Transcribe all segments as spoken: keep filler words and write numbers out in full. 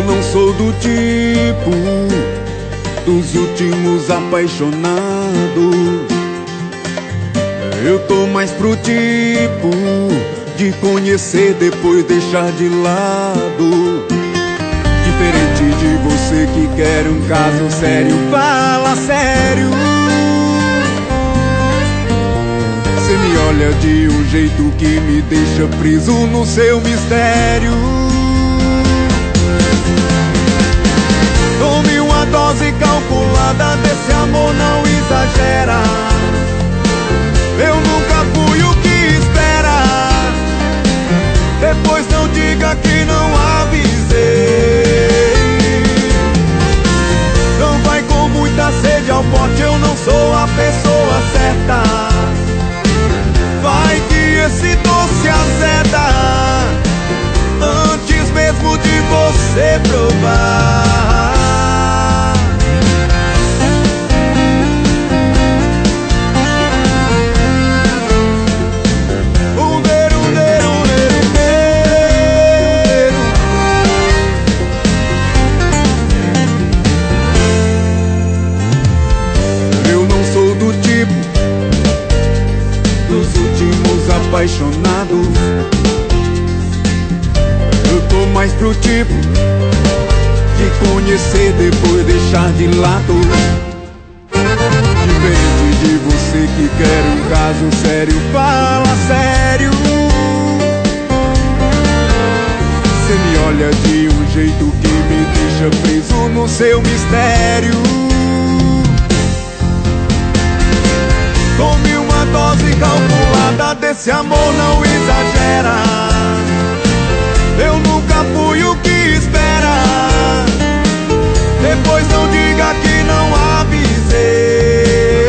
não sou do tipo dos últimos apaixonados. Eu tô mais pro tipo de conhecer, depois deixar de lado. Diferente de você que quer um caso sério, fala sério. Cê me olha de um jeito que me deixa preso no seu mistério. Tome uma dose calculada desse amor, não exagera. Eu nunca fui o que espera. Depois não diga que não avisei. Não vai com muita sede ao pote, eu não sou a pessoa certa. Vai que esse doce azeda antes mesmo de você provar. Apaixonados, eu tô mais pro tipo de conhecer, depois deixar de lado. Diferente de você que quer um caso sério, fala sério. Cê me olha de um jeito que me deixa preso no seu mistério. Tome uma dose calculada desse amor, não exagera. Eu nunca fui o que espera. Depois não diga que não avisei.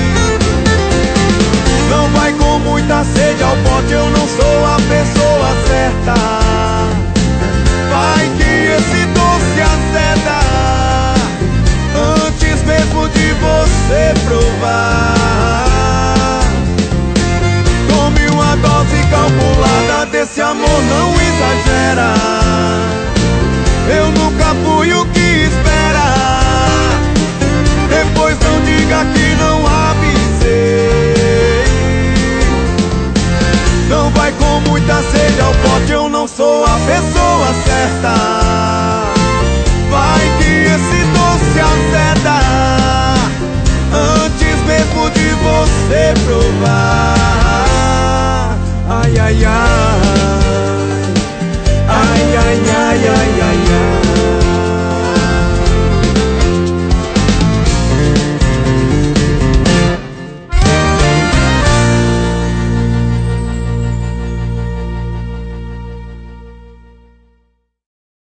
Não vai com muita sede ao pote, eu não sou a pessoa certa. Vai que esse doce azeda antes mesmo de você provar. Dose calculada desse amor, não exagera. Eu nunca fui o que espera. Depois não diga que não avisei. Não vai com muita sede ao pote, eu não sou a pessoa certa.